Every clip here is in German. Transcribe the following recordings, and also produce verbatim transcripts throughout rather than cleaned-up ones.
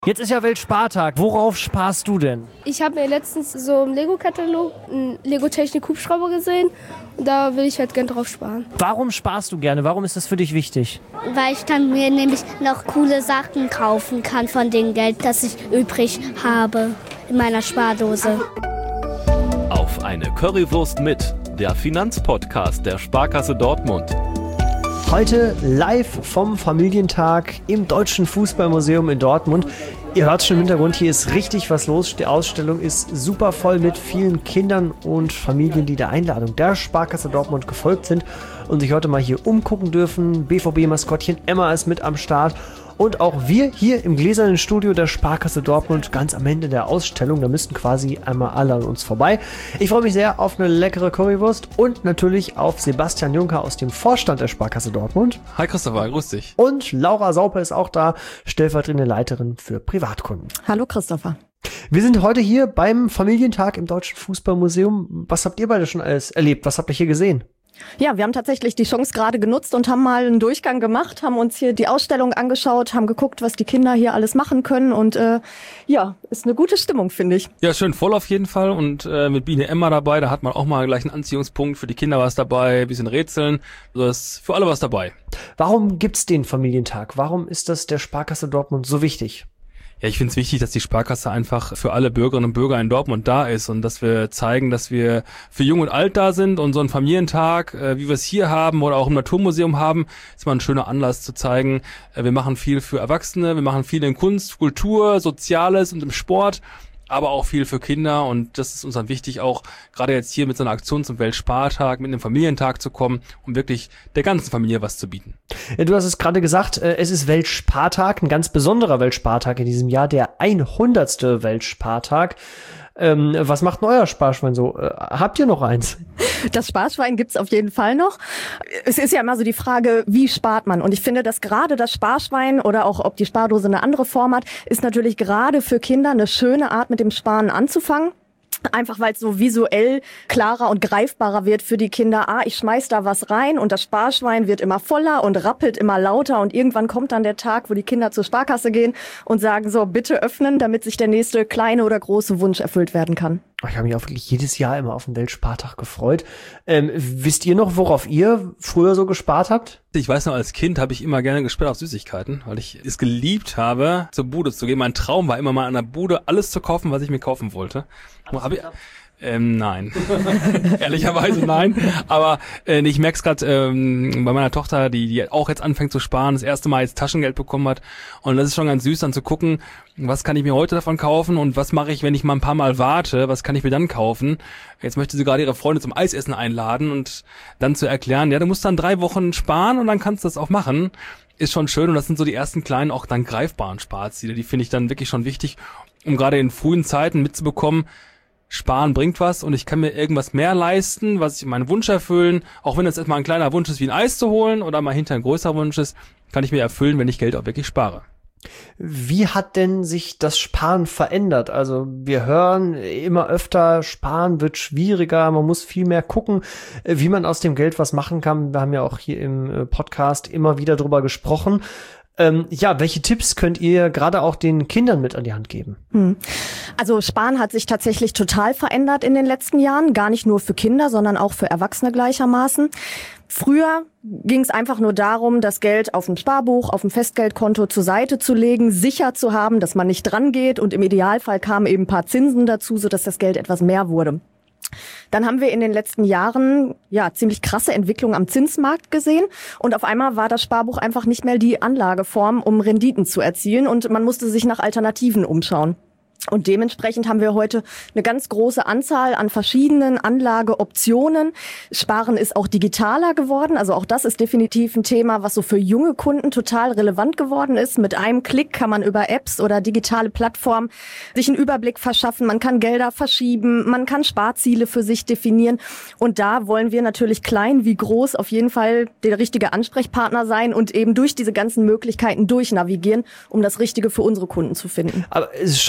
Jetzt ist ja Weltspartag. Worauf sparst du denn? Ich habe mir letztens so im Lego-Katalog einen Lego-Technik-Hubschrauber gesehen und da will ich halt gern drauf sparen. Warum sparst du gerne? Warum ist das für dich wichtig? Weil ich dann mir nämlich noch coole Sachen kaufen kann von dem Geld, das ich übrig habe in meiner Spardose. Auf eine Currywurst mit, der Finanzpodcast der Sparkasse Dortmund. Heute live vom Familientag im Deutschen Fußballmuseum in Dortmund. Ihr hört schon im Hintergrund, hier ist richtig was los. Die Ausstellung ist super voll mit vielen Kindern und Familien, die der Einladung der Sparkasse Dortmund gefolgt sind und sich heute mal hier umgucken dürfen. B V B-Maskottchen Emma ist mit am Start. Und auch wir hier im gläsernen Studio der Sparkasse Dortmund ganz am Ende der Ausstellung. Da müssten quasi einmal alle an uns vorbei. Ich freue mich sehr auf eine leckere Currywurst und natürlich auf Sebastian Juncker aus dem Vorstand der Sparkasse Dortmund. Hi Christopher, grüß dich. Und Laura Saupe ist auch da, stellvertretende Leiterin für Privatkunden. Hallo Christopher. Wir sind heute hier beim Familientag im Deutschen Fußballmuseum. Was habt ihr beide schon alles erlebt? Was habt ihr hier gesehen? Ja, wir haben tatsächlich die Chance gerade genutzt und haben mal einen Durchgang gemacht, haben uns hier die Ausstellung angeschaut, haben geguckt, was die Kinder hier alles machen können und äh, ja, ist eine gute Stimmung, finde ich. Ja, schön voll auf jeden Fall und äh, mit Biene Emma dabei, da hat man auch mal gleich einen Anziehungspunkt, für die Kinder was dabei, ein bisschen Rätseln, also ist für alle was dabei. Warum gibt's den Familientag? Warum ist das der Sparkasse Dortmund so wichtig? Ja, ich finde es wichtig, dass die Sparkasse einfach für alle Bürgerinnen und Bürger in Dortmund da ist und dass wir zeigen, dass wir für Jung und Alt da sind und so ein Familientag, äh, wie wir es hier haben oder auch im Naturmuseum haben, ist mal ein schöner Anlass zu zeigen, äh, wir machen viel für Erwachsene, wir machen viel in Kunst, Kultur, Soziales und im Sport, aber auch viel für Kinder und das ist uns dann wichtig, auch gerade jetzt hier mit so einer Aktion zum Weltspartag, mit einem Familientag zu kommen, um wirklich der ganzen Familie was zu bieten. Ja, du hast es gerade gesagt, es ist Weltspartag, ein ganz besonderer Weltspartag in diesem Jahr, der hundertste Weltspartag. Ähm, was macht denn euer Sparschwein so? Äh, habt ihr noch eins? Das Sparschwein gibt's auf jeden Fall noch. Es ist ja immer so die Frage, wie spart man? Und ich finde, dass gerade das Sparschwein oder auch ob die Spardose eine andere Form hat, ist natürlich gerade für Kinder eine schöne Art, mit dem Sparen anzufangen. Einfach weil es so visuell klarer und greifbarer wird für die Kinder. Ah, ich schmeiß da was rein und das Sparschwein wird immer voller und rappelt immer lauter und irgendwann kommt dann der Tag, wo die Kinder zur Sparkasse gehen und sagen so, bitte öffnen, damit sich der nächste kleine oder große Wunsch erfüllt werden kann. Ich habe mich auch wirklich jedes Jahr immer auf den Weltspartag gefreut. Ähm, wisst ihr noch, worauf ihr früher so gespart habt? Ich weiß noch, als Kind habe ich immer gerne gespart auf Süßigkeiten, weil ich es geliebt habe, zur Bude zu gehen. Mein Traum war immer mal an der Bude alles zu kaufen, was ich mir kaufen wollte. Hab ich, ähm, nein. Ehrlicherweise nein. Aber äh, ich merke es gerade ähm, bei meiner Tochter, die die auch jetzt anfängt zu sparen, das erste Mal jetzt Taschengeld bekommen hat. Und das ist schon ganz süß, dann zu gucken, was kann ich mir heute davon kaufen und was mache ich, wenn ich mal ein paar Mal warte, was kann ich mir dann kaufen. Jetzt möchte sie gerade ihre Freunde zum Eisessen einladen und dann zu erklären, ja, du musst dann drei Wochen sparen und dann kannst du das auch machen. Ist schon schön und das sind so die ersten kleinen, auch dann greifbaren Sparziele. Die finde ich dann wirklich schon wichtig, um gerade in frühen Zeiten mitzubekommen, Sparen bringt was und ich kann mir irgendwas mehr leisten, was ich meinen Wunsch erfüllen, auch wenn es erstmal ein kleiner Wunsch ist, wie ein Eis zu holen oder mal hinter ein größerer Wunsch ist, kann ich mir erfüllen, wenn ich Geld auch wirklich spare. Wie hat denn sich das Sparen verändert? Also wir hören immer öfter, Sparen wird schwieriger, man muss viel mehr gucken, wie man aus dem Geld was machen kann. Wir haben ja auch hier im Podcast immer wieder drüber gesprochen. Ähm, ja, welche Tipps könnt ihr gerade auch den Kindern mit an die Hand geben? Hm. Also Sparen hat sich tatsächlich total verändert in den letzten Jahren. Gar nicht nur für Kinder, sondern auch für Erwachsene gleichermaßen. Früher ging es einfach nur darum, das Geld auf dem Sparbuch, auf dem Festgeldkonto zur Seite zu legen, sicher zu haben, dass man nicht dran geht und im Idealfall kamen eben ein paar Zinsen dazu, sodass das Geld etwas mehr wurde. Dann haben wir in den letzten Jahren ja ziemlich krasse Entwicklungen am Zinsmarkt gesehen und auf einmal war das Sparbuch einfach nicht mehr die Anlageform, um Renditen zu erzielen und man musste sich nach Alternativen umschauen. Und dementsprechend haben wir heute eine ganz große Anzahl an verschiedenen Anlageoptionen. Sparen ist auch digitaler geworden. Also auch das ist definitiv ein Thema, was so für junge Kunden total relevant geworden ist. Mit einem Klick kann man über Apps oder digitale Plattformen sich einen Überblick verschaffen. Man kann Gelder verschieben. Man kann Sparziele für sich definieren. Und da wollen wir natürlich klein wie groß auf jeden Fall der richtige Ansprechpartner sein und eben durch diese ganzen Möglichkeiten durchnavigieren, um das Richtige für unsere Kunden zu finden. Aber es ist schon noch so,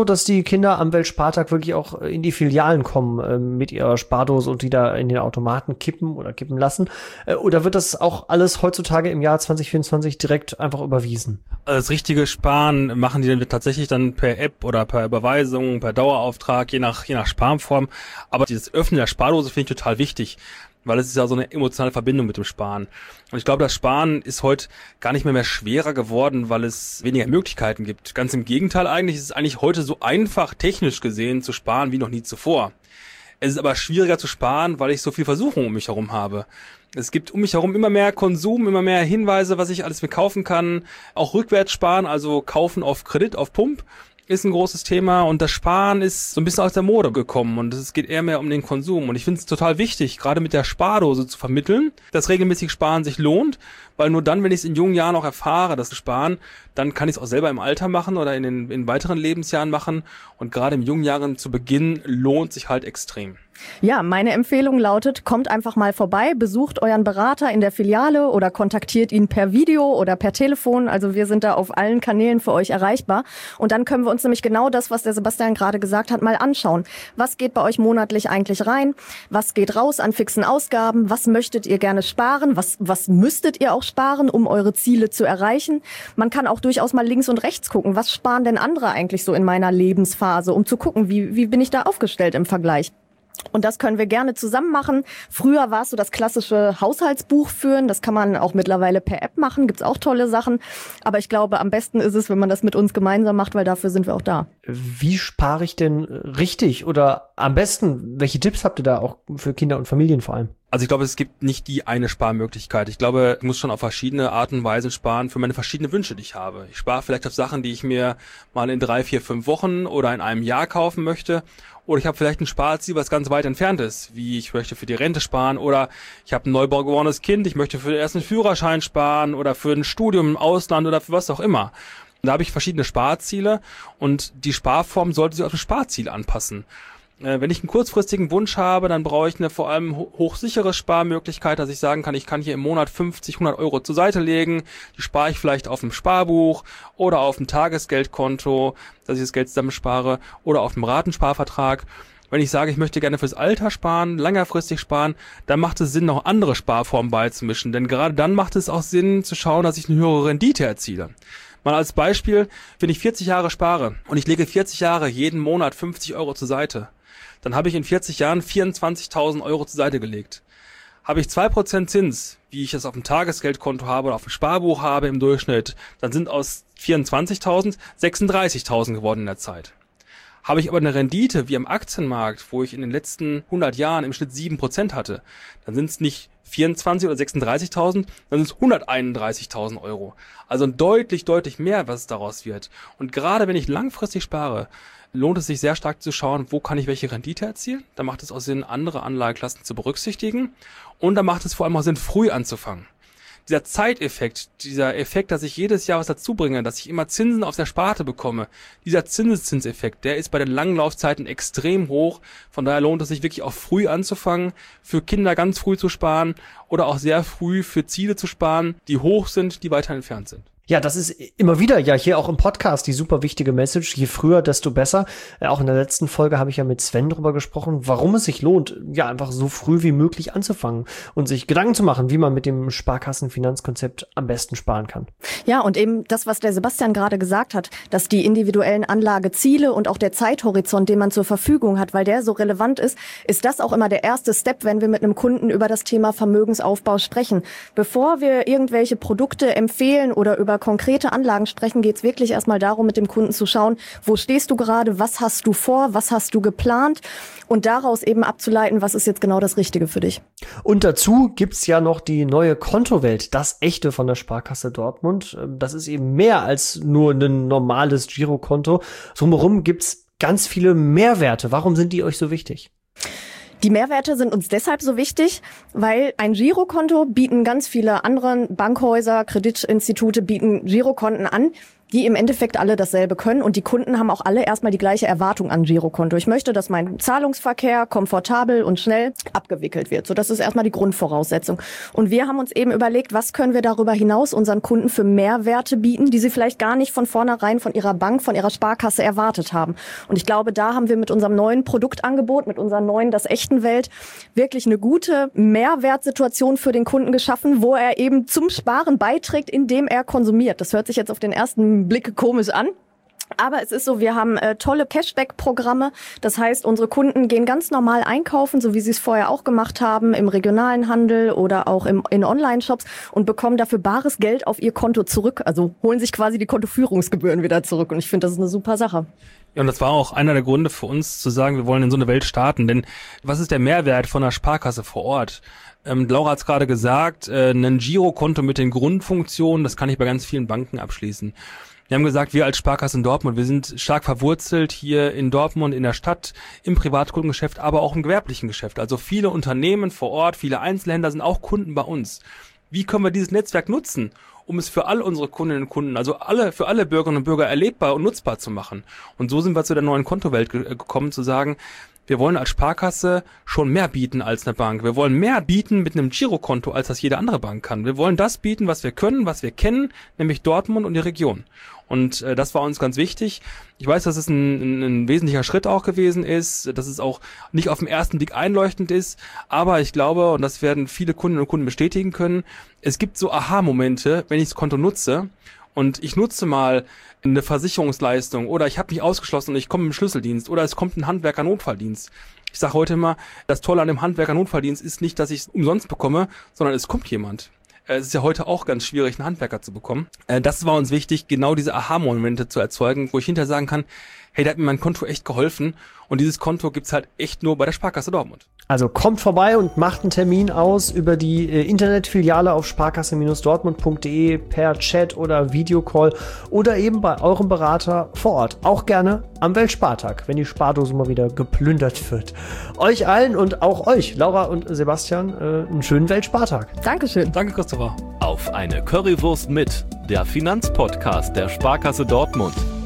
dass die Kinder am Weltspartag wirklich auch in die Filialen kommen äh, mit ihrer Spardose und die da in den Automaten kippen oder kippen lassen? Äh, oder wird das auch alles heutzutage im Jahr zwanzig vierundzwanzig direkt einfach überwiesen? Also das richtige Sparen machen die dann tatsächlich dann per App oder per Überweisung, per Dauerauftrag, je nach je nach Sparform. Aber dieses Öffnen der Spardose finde ich total wichtig, weil es ist ja so eine emotionale Verbindung mit dem Sparen. Und ich glaube, das Sparen ist heute gar nicht mehr mehr schwerer geworden, weil es weniger Möglichkeiten gibt. Ganz im Gegenteil eigentlich, ist es eigentlich heute so einfach technisch gesehen zu sparen wie noch nie zuvor. Es ist aber schwieriger zu sparen, weil ich so viel Versuchung um mich herum habe. Es gibt um mich herum immer mehr Konsum, immer mehr Hinweise, was ich alles mir kaufen kann. Auch rückwärts sparen, also kaufen auf Kredit, auf Pump, ist ein großes Thema. Und das Sparen ist so ein bisschen aus der Mode gekommen und es geht eher mehr um den Konsum. Und ich finde es total wichtig, gerade mit der Spardose zu vermitteln, dass regelmäßig Sparen sich lohnt, weil nur dann, wenn ich es in jungen Jahren auch erfahre, dass Sparen, dann kann ich es auch selber im Alter machen oder in den in weiteren Lebensjahren machen. Und gerade im jungen Jahren zu Beginn lohnt sich halt extrem. Ja, meine Empfehlung lautet, kommt einfach mal vorbei, besucht euren Berater in der Filiale oder kontaktiert ihn per Video oder per Telefon. Also wir sind da auf allen Kanälen für euch erreichbar. Und dann können wir uns nämlich genau das, was der Sebastian gerade gesagt hat, mal anschauen. Was geht bei euch monatlich eigentlich rein? Was geht raus an fixen Ausgaben? Was möchtet ihr gerne sparen? Was, was müsstet ihr auch sparen, um eure Ziele zu erreichen? Man kann auch durchaus mal links und rechts gucken. Was sparen denn andere eigentlich so in meiner Lebensphase, um zu gucken, wie, wie bin ich da aufgestellt im Vergleich? Und das können wir gerne zusammen machen. Früher war es so das klassische Haushaltsbuch führen. Das kann man auch mittlerweile per App machen. Gibt's auch tolle Sachen. Aber ich glaube, am besten ist es, wenn man das mit uns gemeinsam macht, weil dafür sind wir auch da. Wie spare ich denn richtig oder am besten? Welche Tipps habt ihr da auch für Kinder und Familien vor allem? Also ich glaube, es gibt nicht die eine Sparmöglichkeit. Ich glaube, ich muss schon auf verschiedene Arten und Weisen sparen für meine verschiedenen Wünsche, die ich habe. Ich spare vielleicht auf Sachen, die ich mir mal in drei, vier, fünf Wochen oder in einem Jahr kaufen möchte. Oder ich habe vielleicht ein Sparziel, was ganz weit entfernt ist, wie ich möchte für die Rente sparen oder ich habe ein neugeborenes Kind, ich möchte für den ersten Führerschein sparen oder für ein Studium im Ausland oder für was auch immer. Und da habe ich verschiedene Sparziele und die Sparform sollte sich auf das Sparziel anpassen. Wenn ich einen kurzfristigen Wunsch habe, dann brauche ich eine vor allem hochsichere Sparmöglichkeit, dass ich sagen kann, ich kann hier im Monat fünfzig, hundert Euro zur Seite legen, die spare ich vielleicht auf dem Sparbuch oder auf dem Tagesgeldkonto, dass ich das Geld zusammenspare oder auf dem Ratensparvertrag. Wenn ich sage, ich möchte gerne fürs Alter sparen, längerfristig sparen, dann macht es Sinn, noch andere Sparformen beizumischen, denn gerade dann macht es auch Sinn zu schauen, dass ich eine höhere Rendite erziele. Mal als Beispiel, wenn ich vierzig Jahre spare und ich lege vierzig Jahre jeden Monat fünfzig Euro zur Seite, dann habe ich in vierzig Jahren vierundzwanzigtausend Euro zur Seite gelegt. Habe ich zwei Prozent Zins, wie ich es auf dem Tagesgeldkonto habe oder auf dem Sparbuch habe im Durchschnitt, dann sind aus vierundzwanzigtausend sechsunddreißigtausend geworden in der Zeit. Habe ich aber eine Rendite wie am Aktienmarkt, wo ich in den letzten hundert Jahren im Schnitt sieben Prozent hatte, dann sind es nicht vierundzwanzig oder sechsunddreißigtausend, dann sind es hunderteinunddreißigtausend Euro. Also deutlich, deutlich mehr, was daraus wird. Und gerade wenn ich langfristig spare, lohnt es sich sehr stark zu schauen, wo kann ich welche Rendite erzielen. Da macht es auch Sinn, andere Anlageklassen zu berücksichtigen. Und da macht es vor allem auch Sinn, früh anzufangen. Dieser Zeiteffekt, dieser Effekt, dass ich jedes Jahr was dazu bringe, dass ich immer Zinsen auf der Sparte bekomme, dieser Zinseszinseffekt, der ist bei den langen Laufzeiten extrem hoch. Von daher lohnt es sich wirklich auch früh anzufangen, für Kinder ganz früh zu sparen oder auch sehr früh für Ziele zu sparen, die hoch sind, die weiter entfernt sind. Ja, das ist immer wieder ja hier auch im Podcast die super wichtige Message. Je früher, desto besser. Äh, auch in der letzten Folge habe ich ja mit Sven drüber gesprochen, warum es sich lohnt, ja einfach so früh wie möglich anzufangen und sich Gedanken zu machen, wie man mit dem Sparkassenfinanzkonzept am besten sparen kann. Ja, und eben das, was der Sebastian gerade gesagt hat, dass die individuellen Anlageziele und auch der Zeithorizont, den man zur Verfügung hat, weil der so relevant ist, ist das auch immer der erste Step, wenn wir mit einem Kunden über das Thema Vermögensaufbau sprechen. Bevor wir irgendwelche Produkte empfehlen oder über konkrete Anlagen sprechen, geht es wirklich erstmal darum, mit dem Kunden zu schauen, wo stehst du gerade, was hast du vor, was hast du geplant und daraus eben abzuleiten, was ist jetzt genau das Richtige für dich. Und dazu gibt's ja noch die neue Kontowelt, das echte von der Sparkasse Dortmund. Das ist eben mehr als nur ein normales Girokonto. Drumherum gibt's ganz viele Mehrwerte. Warum sind die euch so wichtig? Die Mehrwerte sind uns deshalb so wichtig, weil ein Girokonto bieten ganz viele andere Bankhäuser, Kreditinstitute bieten Girokonten an. die im Endeffekt alle dasselbe können und die Kunden haben auch alle erstmal die gleiche Erwartung an Girokonto. Ich möchte, dass mein Zahlungsverkehr komfortabel und schnell abgewickelt wird. So, das ist erstmal die Grundvoraussetzung. Und wir haben uns eben überlegt, was können wir darüber hinaus unseren Kunden für Mehrwerte bieten, die sie vielleicht gar nicht von vornherein von ihrer Bank, von ihrer Sparkasse erwartet haben. Und ich glaube, da haben wir mit unserem neuen Produktangebot, mit unserer neuen Das Echten Welt wirklich eine gute Mehrwertsituation für den Kunden geschaffen, wo er eben zum Sparen beiträgt, indem er konsumiert. Das hört sich jetzt auf den ersten Blick komisch an. Aber es ist so, wir haben äh, tolle Cashback-Programme. Das heißt, unsere Kunden gehen ganz normal einkaufen, so wie sie es vorher auch gemacht haben, im regionalen Handel oder auch im, in Online-Shops und bekommen dafür bares Geld auf ihr Konto zurück. Also holen sich quasi die Kontoführungsgebühren wieder zurück. Und ich finde, das ist eine super Sache. Ja, und das war auch einer der Gründe für uns zu sagen, wir wollen in so eine Welt starten. Denn was ist der Mehrwert von einer Sparkasse vor Ort? Ähm, Laura hat es gerade gesagt, äh, ein Girokonto mit den Grundfunktionen, das kann ich bei ganz vielen Banken abschließen. Wir haben gesagt, wir als Sparkasse in Dortmund, wir sind stark verwurzelt hier in Dortmund, in der Stadt, im Privatkundengeschäft, aber auch im gewerblichen Geschäft. Also viele Unternehmen vor Ort, viele Einzelhändler sind auch Kunden bei uns. Wie können wir dieses Netzwerk nutzen, um es für all unsere Kundinnen und Kunden, also alle, für alle Bürgerinnen und Bürger erlebbar und nutzbar zu machen? Und so sind wir zu der neuen Kontowelt ge- gekommen, zu sagen, wir wollen als Sparkasse schon mehr bieten als eine Bank. Wir wollen mehr bieten mit einem Girokonto, als das jede andere Bank kann. Wir wollen das bieten, was wir können, was wir kennen, nämlich Dortmund und die Region. Und äh, das war uns ganz wichtig. Ich weiß, dass es ein, ein, ein wesentlicher Schritt auch gewesen ist, dass es auch nicht auf den ersten Blick einleuchtend ist. Aber ich glaube, und das werden viele Kundinnen und Kunden bestätigen können, es gibt so Aha-Momente, wenn ich das Konto nutze und ich nutze mal eine Versicherungsleistung oder ich habe mich ausgeschlossen und ich komme im Schlüsseldienst oder es kommt ein Handwerker-Notfalldienst. Ich sage heute immer, das Tolle an dem Handwerker-Notfalldienst ist nicht, dass ich es umsonst bekomme, sondern es kommt jemand. Es ist ja heute auch ganz schwierig, einen Handwerker zu bekommen. Das war uns wichtig, genau diese Aha-Momente zu erzeugen, wo ich hinterher sagen kann, hey, da hat mir mein Konto echt geholfen. Und dieses Konto gibt's halt echt nur bei der Sparkasse Dortmund. Also kommt vorbei und macht einen Termin aus über die äh, Internetfiliale auf sparkasse Dortmund punkt de per Chat oder Videocall oder eben bei eurem Berater vor Ort. Auch gerne am Weltspartag, wenn die Spardose mal wieder geplündert wird. Euch allen und auch euch, Laura und Sebastian, äh, einen schönen Weltspartag. Dankeschön. Danke, Christopher. Auf eine Currywurst mit, der Finanzpodcast der Sparkasse Dortmund.